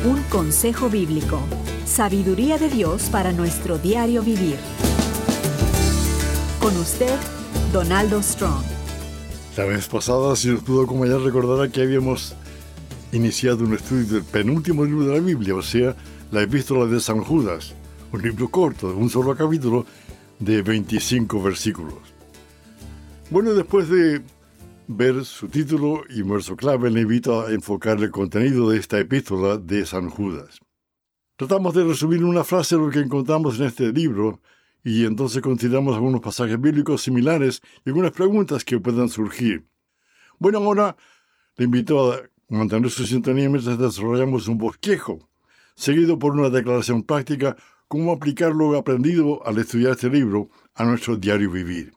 Un consejo bíblico. Sabiduría de Dios para nuestro diario vivir. Con usted, Donaldo Strong. La vez pasada, si nos pudo acompañar, recordará que habíamos iniciado un estudio del penúltimo libro de la Biblia, o sea, la Epístola de San Judas, un libro corto, de un solo capítulo, de 25 versículos. Bueno, después de ver su título y verso clave, le invito a enfocar el contenido de esta epístola de San Judas. Tratamos de resumir una frase lo que encontramos en este libro y entonces consideramos algunos pasajes bíblicos similares y algunas preguntas que puedan surgir. Bueno, ahora le invito a mantener su sintonía mientras desarrollamos un bosquejo, seguido por una declaración práctica, cómo aplicar lo aprendido al estudiar este libro a nuestro diario vivir.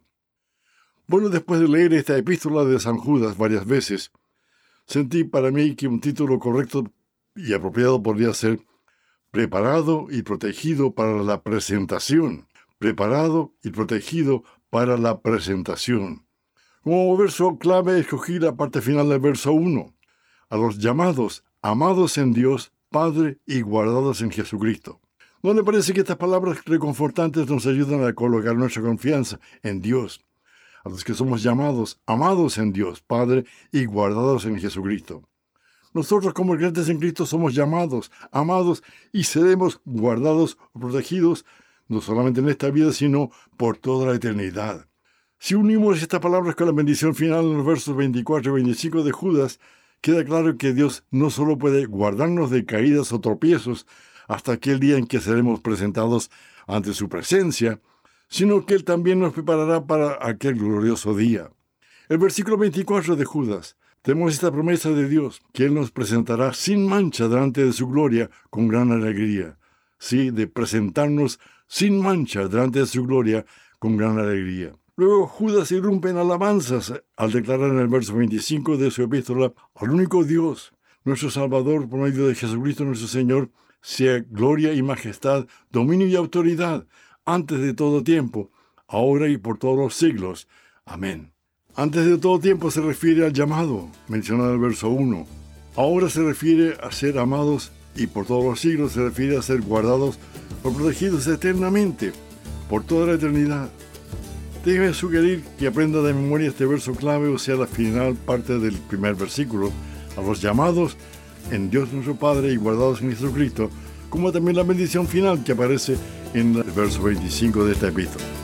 Bueno, después de leer esta epístola de San Judas varias veces, sentí para mí que un título correcto y apropiado podría ser Preparado y protegido para la presentación. Preparado y protegido para la presentación. Como verso clave escogí la parte final del verso 1. A los llamados, amados en Dios, Padre y guardados en Jesucristo. ¿No le parece que estas palabras reconfortantes nos ayudan a colocar nuestra confianza en Dios? A los que somos llamados, amados en Dios, Padre, y guardados en Jesucristo. Nosotros como creyentes en Cristo somos llamados, amados, y seremos guardados o protegidos, no solamente en esta vida, sino por toda la eternidad. Si unimos estas palabras con la bendición final en los versos 24 y 25 de Judas, queda claro que Dios no solo puede guardarnos de caídas o tropiezos hasta aquel día en que seremos presentados ante su presencia, sino que Él también nos preparará para aquel glorioso día. El versículo 24 de Judas, tenemos esta promesa de Dios, que Él nos presentará sin mancha delante de su gloria con gran alegría. Sí, de presentarnos sin mancha delante de su gloria con gran alegría. Luego Judas irrumpe en alabanzas al declarar en el verso 25 de su epístola, al único Dios, nuestro Salvador, por medio de Jesucristo nuestro Señor, sea gloria y majestad, dominio y autoridad, antes de todo tiempo, ahora y por todos los siglos. Amén. Antes de todo tiempo se refiere al llamado, mencionado en el verso 1. Ahora se refiere a ser amados y por todos los siglos se refiere a ser guardados o protegidos eternamente, por toda la eternidad. Déjeme sugerir que aprenda de memoria este verso clave, o sea, la final parte del primer versículo, a los llamados en Dios nuestro Padre y guardados en Jesucristo, como también la bendición final que aparece en el verso 25 de esta epístola.